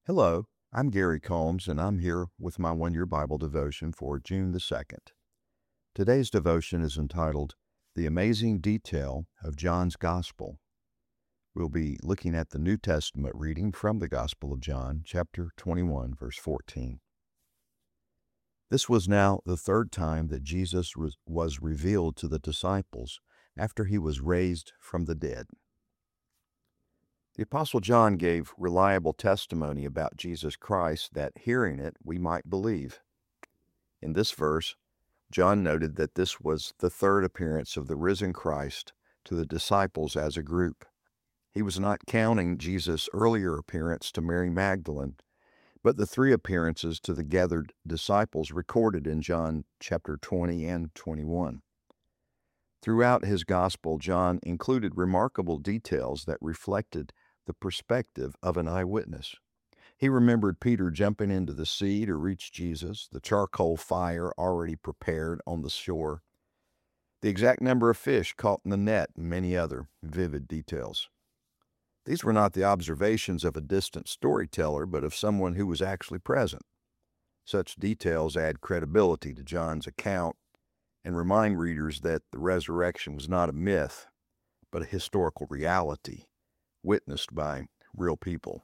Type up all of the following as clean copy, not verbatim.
Hello, I'm Gary Combs, and I'm here with my one year Bible devotion for June the 2nd. Today's devotion is entitled The Amazing Detail of John's Gospel. We'll be looking at the New Testament reading from the Gospel of John, chapter 21, verse 14. This was now the third time that Jesus was revealed to the disciples after he was raised from the dead. The Apostle John gave reliable testimony about Jesus Christ that, hearing it, we might believe. In this verse, John noted that this was the third appearance of the risen Christ to the disciples as a group. He was not counting Jesus' earlier appearance to Mary Magdalene, but the three appearances to the gathered disciples recorded in John chapter 20 and 21. Throughout his gospel, John included remarkable details that reflected the perspective of an eyewitness. He remembered Peter jumping into the sea to reach Jesus, the charcoal fire already prepared on the shore, the exact number of fish caught in the net, and many other vivid details. These were not the observations of a distant storyteller, but of someone who was actually present. Such details add credibility to John's account and remind readers that the resurrection was not a myth, but a historical reality witnessed by real people.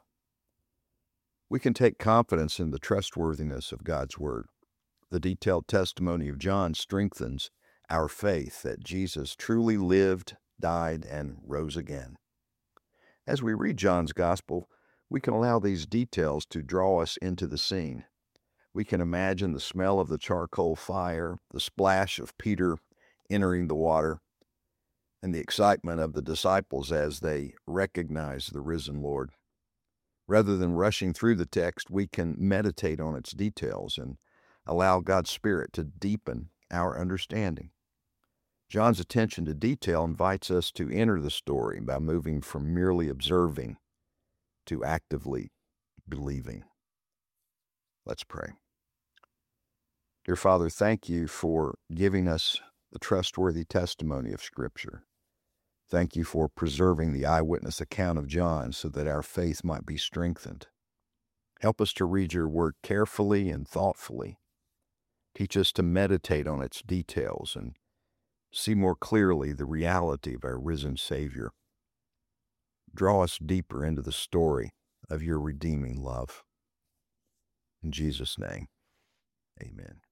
We can take confidence in the trustworthiness of God's Word. The detailed testimony of John strengthens our faith that Jesus truly lived, died, and rose again. As we read John's Gospel, we can allow these details to draw us into the scene. We can imagine the smell of the charcoal fire, the splash of Peter entering the water, and the excitement of the disciples as they recognize the risen Lord. Rather than rushing through the text, we can meditate on its details and allow God's Spirit to deepen our understanding. John's attention to detail invites us to enter the story by moving from merely observing to actively believing. Let's pray. Dear Father, thank you for giving us the trustworthy testimony of Scripture. Thank you for preserving the eyewitness account of John so that our faith might be strengthened. Help us to read your word carefully and thoughtfully. Teach us to meditate on its details and see more clearly the reality of our risen Savior. Draw us deeper into the story of your redeeming love. In Jesus' name, amen.